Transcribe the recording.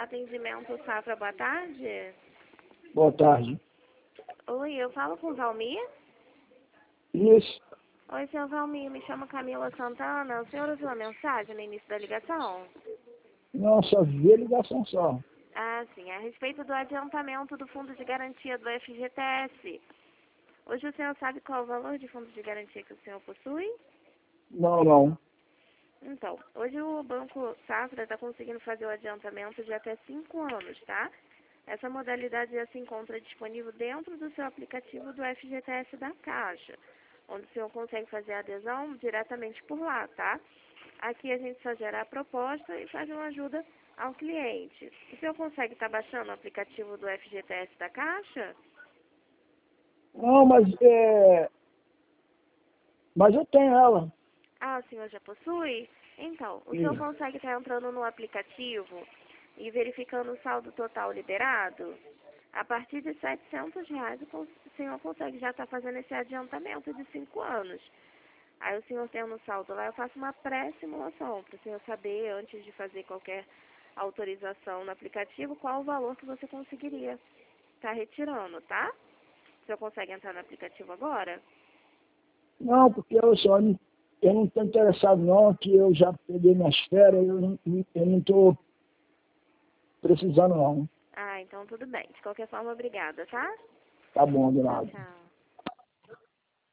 Atendimento Safra, boa tarde. Boa tarde. Oi, eu falo com o Valmir? Isso. Oi, seu Valmir, me chamo Camila Santana. O senhor usou a mensagem no início da ligação? Não, só vi a ligação só. Ah, sim, a respeito do adiantamento do fundo de garantia do FGTS. Hoje o senhor sabe qual é o valor de fundo de garantia que o senhor possui? Não. Então, hoje o Banco Safra está conseguindo fazer o adiantamento de até 5 anos, tá? Essa modalidade já se encontra disponível dentro do seu aplicativo do FGTS da Caixa, onde o senhor consegue fazer a adesão diretamente por lá, tá? Aqui a gente só gera a proposta e faz uma ajuda ao cliente. O senhor consegue estar baixando o aplicativo do FGTS da Caixa? Não, mas eu tenho ela. Ah, o senhor já possui? Então, o senhor Sim. consegue estar entrando no aplicativo e verificando o saldo total liberado? A partir de R$ 700, o senhor consegue já estar fazendo esse adiantamento de 5 anos. Aí o senhor tendo o saldo lá, eu faço uma pré-simulação para o senhor saber, antes de fazer qualquer autorização no aplicativo, qual o valor que você conseguiria estar retirando, tá? O senhor consegue entrar no aplicativo agora? Não, porque eu não estou interessado não, que eu já peguei minhas férias, eu não estou precisando não. Ah, então tudo bem. De qualquer forma, obrigada, tá? Tá bom, de Tchau, nada. tchau.